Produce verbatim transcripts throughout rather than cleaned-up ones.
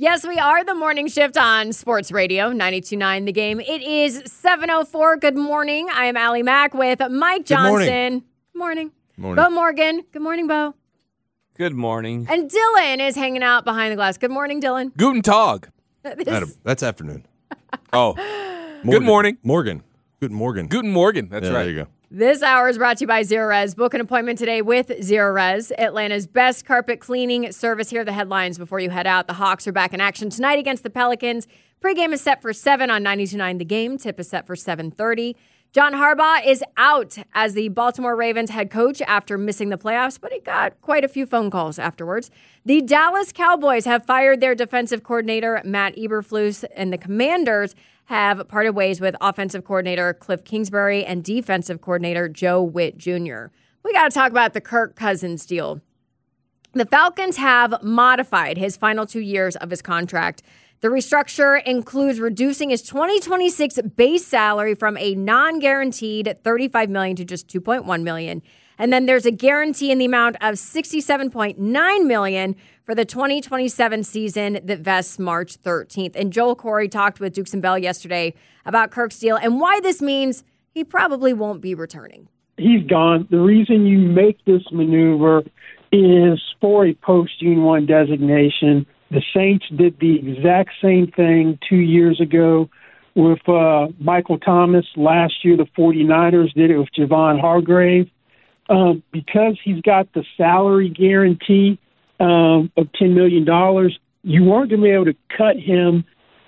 Yes, we are the morning shift on Sports Radio ninety-two point nine The Game. It is seven oh four. Good morning. I am Allie Mack with Mike Johnson. Good morning. Good morning. Bo Morgan. Good morning, Bo. Good morning. And Dylan is hanging out behind the glass. Good morning, Dylan. Guten Tag. Adam, that's afternoon. Oh. Morgan. Good morning. Morgan. Good Morgan. Guten Morgen. That's yeah, right. There you go. This hour is brought to you by Zero Res. Book an appointment today with Zero Res, Atlanta's best carpet cleaning service. Here are the headlines before you head out. The Hawks are back in action tonight against the Pelicans. Pregame is set for seven on ninety-two point nine The Game. Tip is set for seven thirty. John Harbaugh is out as the Baltimore Ravens head coach after missing the playoffs, but he got quite a few phone calls afterwards. The Dallas Cowboys have fired their defensive coordinator, Matt Eberflus, and the Commanders have parted ways with offensive coordinator Cliff Kingsbury and defensive coordinator Joe Witt Junior We got to talk about the Kirk Cousins deal. The Falcons have modified his final two years of his contract. The restructure includes reducing his twenty twenty-six base salary from a non-guaranteed thirty-five million dollars to just two point one million dollars. And then there's a guarantee in the amount of sixty-seven point nine million dollars for the twenty twenty-seven season that vests March thirteenth. And Joel Corey talked with Dukes and Bell yesterday about Kirk's deal and why this means he probably won't be returning. He's gone. The reason you make this maneuver is for a post-June one designation. The Saints did the exact same thing two years ago with uh, Michael Thomas. Last year, the 49ers did it with Javon Hargrave. Um, because he's got the salary guarantee um, of ten million dollars, you weren't going to be able to cut him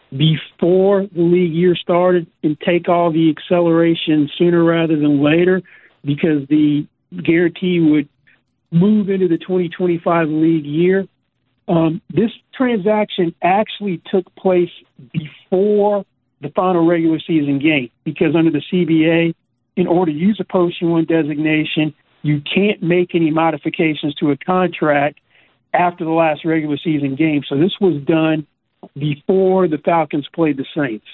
before the league year started and take all the acceleration sooner rather than later, because the guarantee would move into the twenty twenty-five league year. Um, this transaction actually took place before the final regular season game, because under the C B A, in order to use a post-June one designation, you can't make any modifications to a contract after the last regular season game. So this was done before the Falcons played the Saints.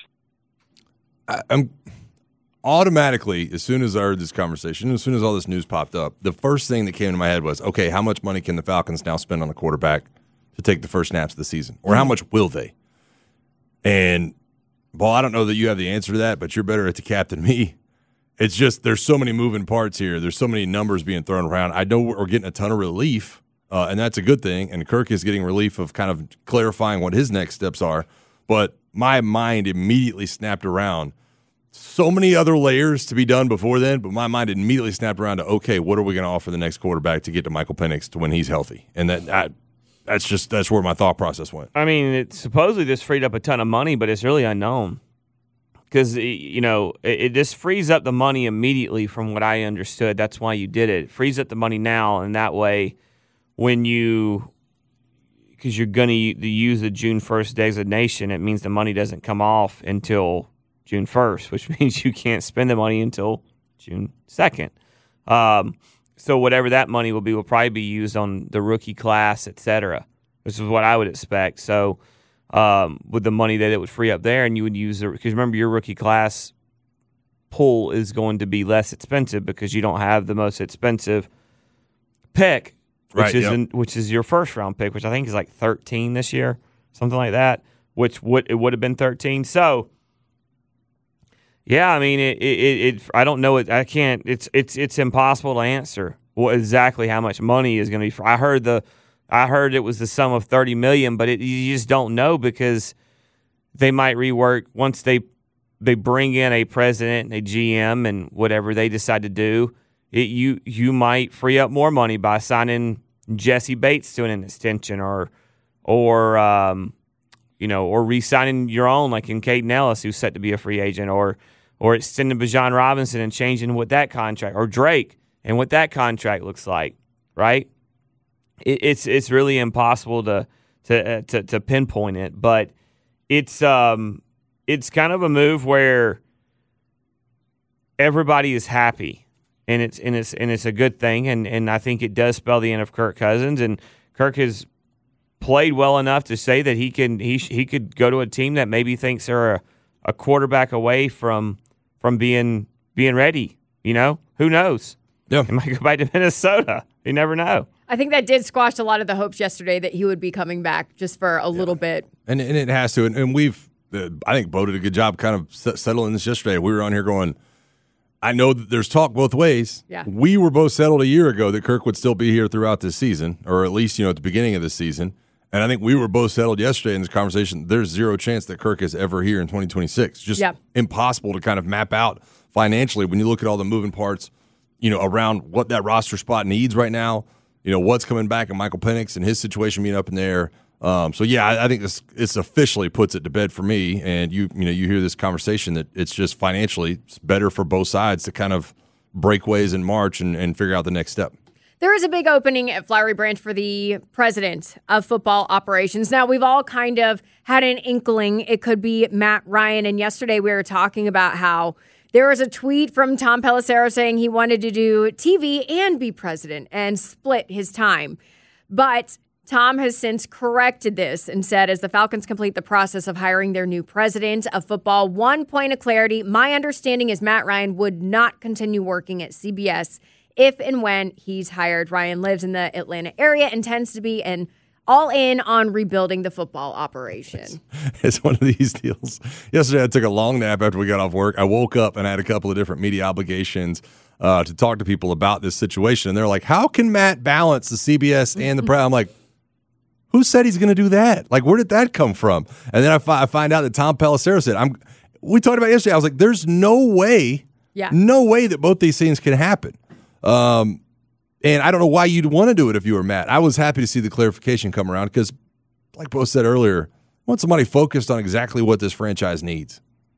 I, I'm automatically, as soon as I heard this conversation, as soon as all this news popped up, the first thing that came to my head was, okay, how much money can the Falcons now spend on a quarterback to take the first snaps of the season? Or how much will they? And, Paul, I don't know that you have the answer to that, but you're better at the cap than me. It's just there's so many moving parts here. There's so many numbers being thrown around. I know we're getting a ton of relief, uh, and that's a good thing. And Kirk is getting relief of kind of clarifying what his next steps are. But my mind immediately snapped around. So many other layers to be done before then, but my mind immediately snapped around to, okay, what are we going to offer the next quarterback to get to Michael Penix to when he's healthy? And that, that that's just that's where my thought process went. I mean, it, supposedly this freed up a ton of money, but it's really unknown. Because, you know, it, it just frees up the money immediately from what I understood. That's why you did it. It frees up the money now, and that way when you – because you're going to use the June first designation, it means the money doesn't come off until June first, which means you can't spend the money until June second. Um, so whatever that money will be will probably be used on the rookie class, et cetera, which is what I would expect. So – Um, with the money that it would free up there, and you would use the because remember your rookie class pool is going to be less expensive because you don't have the most expensive pick, which right, is yep. in, which is your first round pick, which I think is like thirteen this year, something like that. Which would it would have been thirteen. So yeah, I mean it. It. it, it I don't know it. I can't. It's it's it's impossible to answer what exactly how much money is going to be. For, I heard the. I heard it was the sum of thirty million dollars, but it, you just don't know because they might rework once they they bring in a president and a G M and whatever they decide to do. It, you you might free up more money by signing Jesse Bates to an extension, or or um, you know, or re-signing your own like in Caden Ellis, who's set to be a free agent, or or extending Bijan Robinson and changing what that contract, or Drake and what that contract looks like, right? It's it's really impossible to to, uh, to to pinpoint it, but it's um it's kind of a move where everybody is happy, and it's and it's and it's a good thing, and, and I think it does spell the end of Kirk Cousins, and Kirk has played well enough to say that he can he he could go to a team that maybe thinks they're a, a quarterback away from from being being ready. You know, who knows? Yeah, he might go back to Minnesota. You never know. I think that did squash a lot of the hopes yesterday that he would be coming back just for a yeah. little bit. And and it has to. And, and we've, uh, I think Bo did a good job kind of settling this yesterday. We were on here going, I know that there's talk both ways. Yeah. We were both settled a year ago that Kirk would still be here throughout this season, or at least, you know, at the beginning of this season. And I think we were both settled yesterday in this conversation. There's zero chance that Kirk is ever here in twenty twenty-six. Just yep. impossible to kind of map out financially when you look at all the moving parts, you know, around what that roster spot needs right now. You know, what's coming back and Michael Penix and his situation being up in there. Um, so, yeah, I, I think this it's officially puts it to bed for me. And, you you know, you hear this conversation that it's just financially it's better for both sides to kind of break ways in March and, and figure out the next step. There is a big opening at Flowery Branch for the president of football operations. Now, we've all kind of had an inkling it could be Matt Ryan. And yesterday we were talking about how there was a tweet from Tom Pelissero saying he wanted to do T V and be president and split his time. But Tom has since corrected this and said, as the Falcons complete the process of hiring their new president of football, one point of clarity, my understanding is Matt Ryan would not continue working at C B S if and when he's hired. Ryan lives in the Atlanta area and tends to be an all in on rebuilding the football operation. It's, it's one of these deals. Yesterday, I took a long nap after we got off work. I woke up and I had a couple of different media obligations uh, to talk to people about this situation. And they're like, how can Matt balance the C B S and the Pride? I'm like, who said he's going to do that? Like, where did that come from? And then I, fi- I find out that Tom Pelissero said, I'm. we talked about it yesterday. I was like, there's no way, yeah. no way that both these things can happen. Um, And I don't know why you'd want to do it if you were Matt. I was happy to see the clarification come around because, like Bo said earlier, I want somebody focused on exactly what this franchise needs.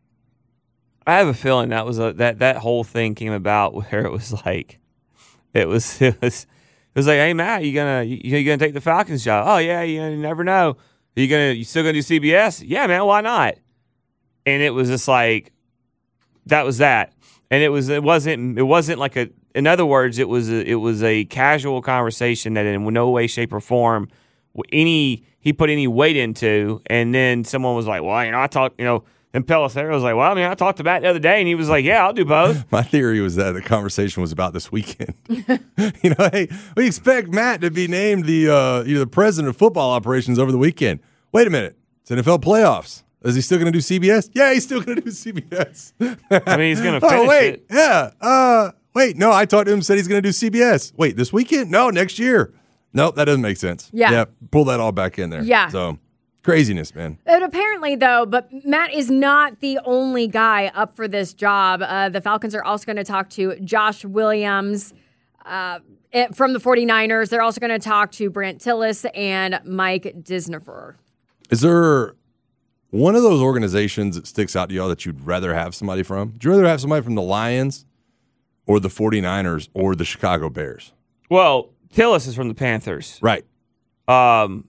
I have a feeling that was a, that that whole thing came about where it was like, it was it was it was like, hey Matt, you gonna you, you gonna take the Falcons job? Oh yeah, you, you never know. Are you gonna you still gonna do C B S? Yeah, man, why not? And it was just like, that was that, and it was it wasn't it wasn't like a. In other words, it was a, it was a casual conversation that in no way, shape, or form any he put any weight into. And then someone was like, "Well, you know, I talked, you know." And Pelissero was like, "Well, I mean, I talked to Matt the other day," and he was like, "Yeah, I'll do both." My theory was that the conversation was about this weekend. you know, hey, we expect Matt to be named the uh, you know the president of football operations over the weekend. Wait a minute, it's N F L playoffs. Is he still going to do C B S? Yeah, he's still going to do C B S. I mean, he's going to finish oh, wait, it. Yeah. Uh, wait, no, I talked to him and said he's going to do C B S. Wait, this weekend? No, next year. Nope, that doesn't make sense. Yeah. Yeah, pull that all back in there. Yeah. So, craziness, man. But apparently, though, but Matt is not the only guy up for this job. Uh, the Falcons are also going to talk to Josh Williams uh, from the 49ers. They're also going to talk to Brant Tillis and Mike Disnifer. Is there one of those organizations that sticks out to y'all that you'd rather have somebody from? Would you rather have somebody from the Lions or the 49ers or the Chicago Bears? Well, Tillis is from the Panthers. Right. Um,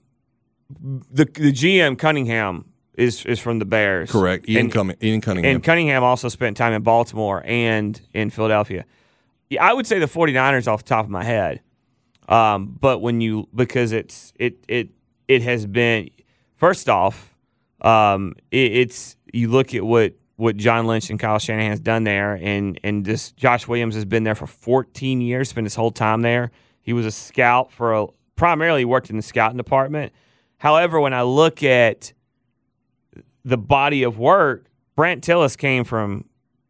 the the G M, Cunningham, is is from the Bears. Correct. Ian, and, Cum- Ian Cunningham. And Cunningham also spent time in Baltimore and in Philadelphia. Yeah, I would say the 49ers off the top of my head. Um, but when you – because it's it it it has been – first off, Um, it, it's you look at what, what John Lynch and Kyle Shanahan's done there, and and this Josh Williams has been there for fourteen years, spent his whole time there. He was a scout for a, primarily worked in the scouting department. However, when I look at the body of work, Brant Tillis came from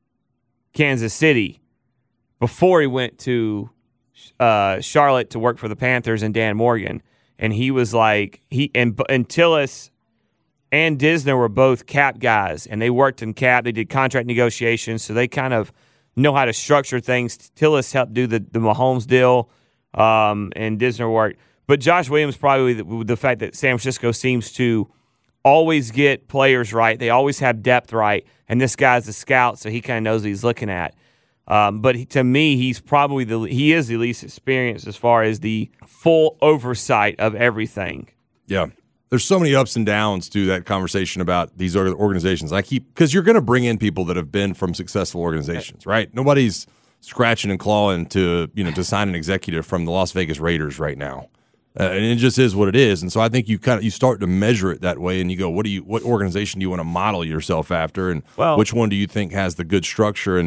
Kansas City before he went to uh, Charlotte to work for the Panthers and Dan Morgan, and he was like he and and Tillis and Disner were both cap guys, and they worked in cap. They did contract negotiations, so they kind of know how to structure things. Tillis helped do the, the Mahomes deal, um, and Disner worked. But Josh Williams, probably the, the fact that San Francisco seems to always get players right. They always have depth right, and this guy's a scout, so he kind of knows what he's looking at. Um, but he, to me, he's probably the he is the least experienced as far as the full oversight of everything. Yeah. There's so many ups and downs to that conversation about these organizations. I keep because you're going to bring in people that have been from successful organizations, right? Nobody's scratching and clawing to you know to sign an executive from the Las Vegas Raiders right now, uh, and it just is what it is. And so I think you kind of you start to measure it that way, and you go, what do you what organization do you want to model yourself after, and well, which one do you think has the good structure? And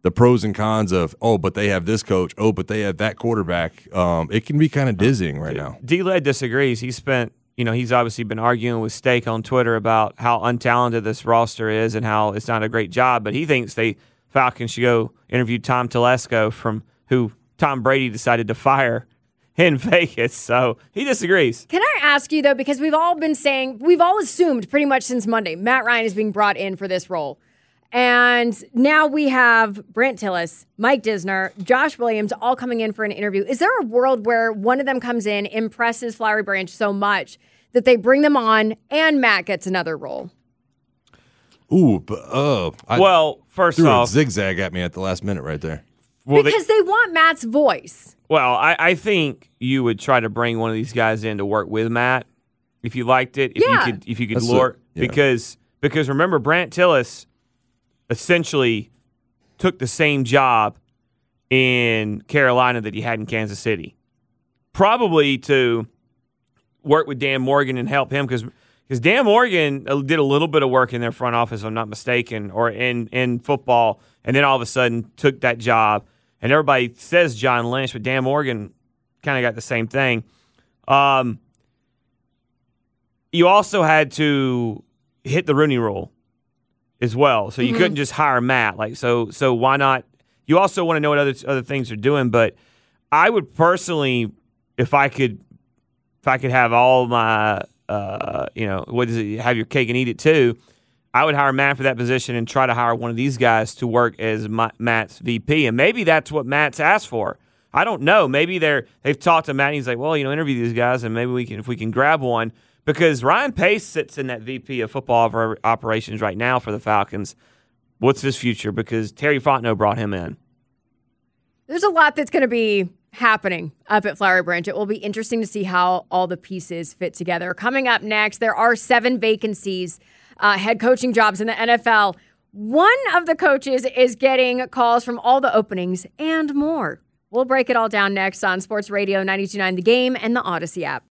the pros and cons of, oh, but they have this coach, oh, but they have that quarterback. Um, it can be kind of dizzying right now. D-Led disagrees. He spent, you know, he's obviously been arguing with Steak on Twitter about how untalented this roster is and how it's not a great job, but he thinks they Falcons should go interview Tom Telesco, from who Tom Brady decided to fire in Vegas. So he disagrees. Can I ask you, though, because we've all been saying, we've all assumed pretty much since Monday, Matt Ryan is being brought in for this role. And now we have Brent Tillis, Mike Disner, Josh Williams all coming in for an interview. Is there a world where one of them comes in, impresses Flowery Branch so much that they bring them on and Matt gets another role? Ooh, but, uh, I well, first threw off, a zigzag at me at the last minute right there. Well, because they, they want Matt's voice. Well, I, I think you would try to bring one of these guys in to work with Matt if you liked it. If Yeah. you could, if you could That's lure, a- yeah. because because remember, Brant Tillis essentially took the same job in Carolina that he had in Kansas City, probably to work with Dan Morgan and help him, because because Dan Morgan did a little bit of work in their front office, if I'm not mistaken, or in in football, and then all of a sudden took that job. And everybody says John Lynch, but Dan Morgan kind of got the same thing. Um, you also had to hit the Rooney Rule as well, so you mm-hmm. couldn't just hire Matt. Like so, so why not? You also want to know what other other things are doing. But I would personally, if I could, if I could have all my, uh, you know, what is it? Have your cake and eat it too. I would hire Matt for that position and try to hire one of these guys to work as my, Matt's V P. And maybe that's what Matt's asked for. I don't know. Maybe they're they've talked to Matt and he's like, well, you know, interview these guys and maybe we can if we can grab one. Because Ryan Pace sits in that V P of football operations right now for the Falcons. What's his future? Because Terry Fontenot brought him in. There's a lot that's going to be happening up at Flowery Branch. It will be interesting to see how all the pieces fit together. Coming up next, there are seven vacancies. Uh, head coaching jobs in the N F L. One of the coaches is getting calls from all the openings and more. We'll break it all down next on Sports Radio ninety-two point nine The Game and the Odyssey app.